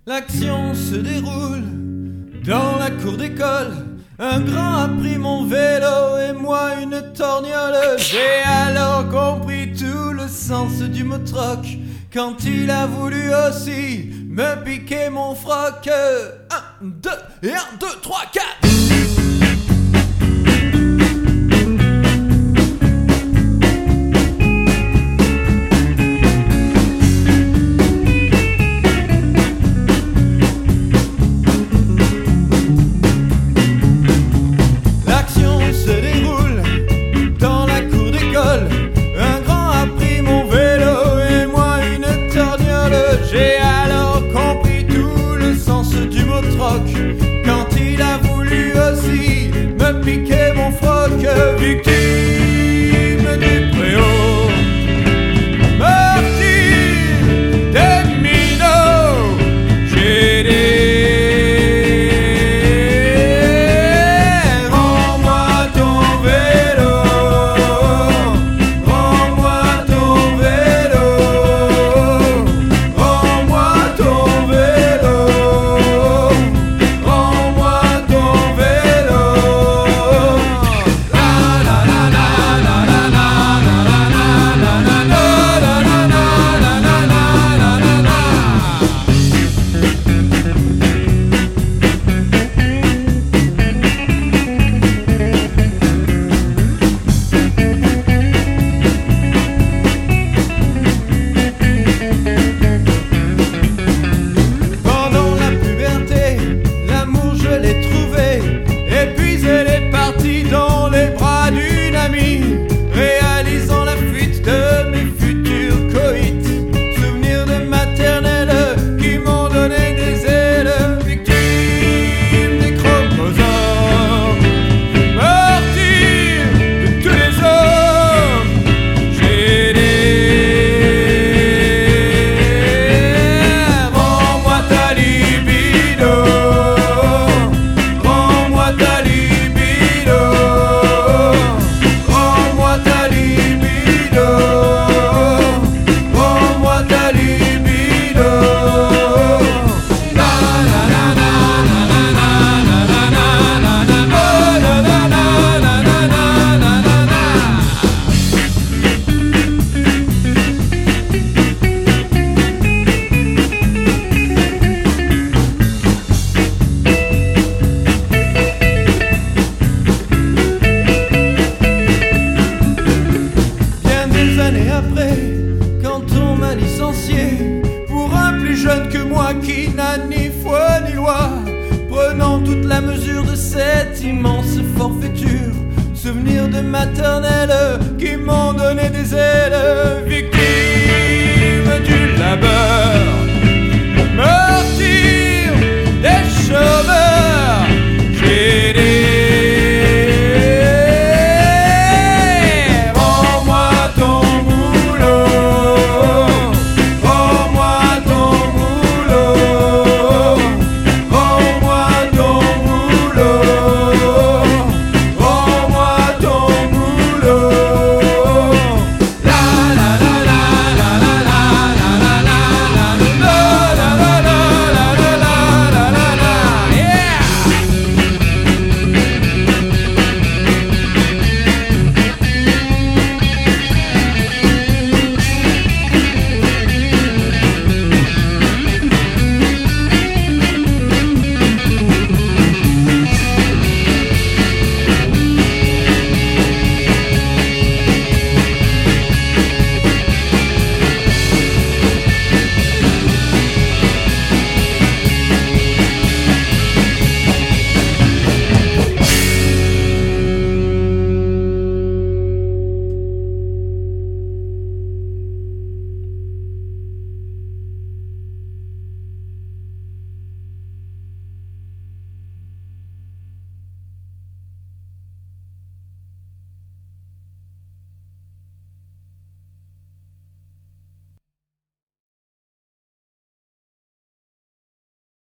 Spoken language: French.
L'action se déroule dans la cour d'école. Un grand a pris mon vélo et moi une torgnole. J'ai alors compris tout le sens du mot troc quand il a voulu aussi me piquer mon froc. 1, 2 et 1, 2, 3, 4. J'ai alors compris tout le sens du mot troc quand il a voulu aussi me piquer mon froc. Victime du préau, martyr des minots, j'ai rends-moi ton vélo, rends-moi ton vélo. Dans les bras d'une amie, réalisant la fuite de mes futurs coïts. Souvenirs de maternelle qui m'ont donné des ailes. Victime des chromosomes, martyr de tous les hommes. J'ai rends-moi ta libido, rends-moi ta libido. Années après, quand on m'a licencié pour un plus jeune que moi qui n'a ni foi ni loi, prenant toute la mesure de cette immense forfaiture, souvenirs de maternelle qui m'ont donné des ailes.